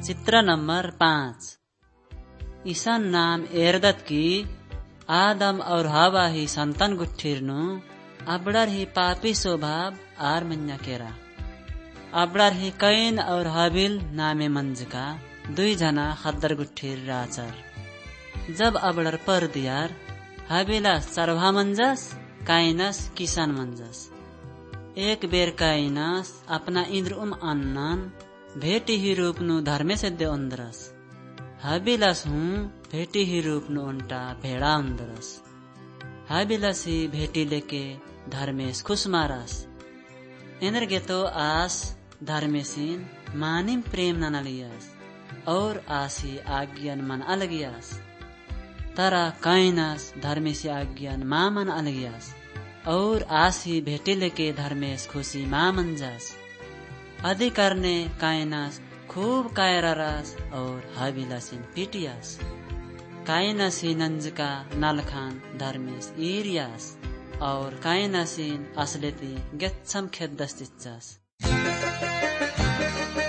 चित्र नंबर 5। ईसन नाम एरदत की आदम और हवा ही संतान गुट्ठिरनु अबड़र ही पापी स्वभाव आर मन्या केरा। अबड़र ही कैन और हाबिल नामे मंजका 2 जना खद्दर गुट्ठिर राचर। जब अबड़र पर दियार हाबिलास चरभा मंजस, काइनस किसान मंजस। एक बेर काइनस अपना इंद्र अन्नन भेटी ही रूपनु धर्मे सिद्ध अंदरस। हाबिलास हूँ भेटी ही रूपनु उन्टा भेड़ा अंदरस। हाबिलास ही भेटी लेके धर्मेश खुश मारस। एनर्गे तो आस धर्मेशिन मानिम प्रेम ननलियास और आसी आज्ञान मन अलगियास। तरा काइनस धर्मेशी आज्ञान मा मन अलगियास और आसी भेटी लेके धर्मेश खुशी मा मंजास। आदि करने काइनस खूब कायरारास और हाबिलासिन पिटियास। काइनसी नंजका नलखान धर्मेश ईरियास और काइनसीन असलेती गेच्छम खेद्दस तिच्चास।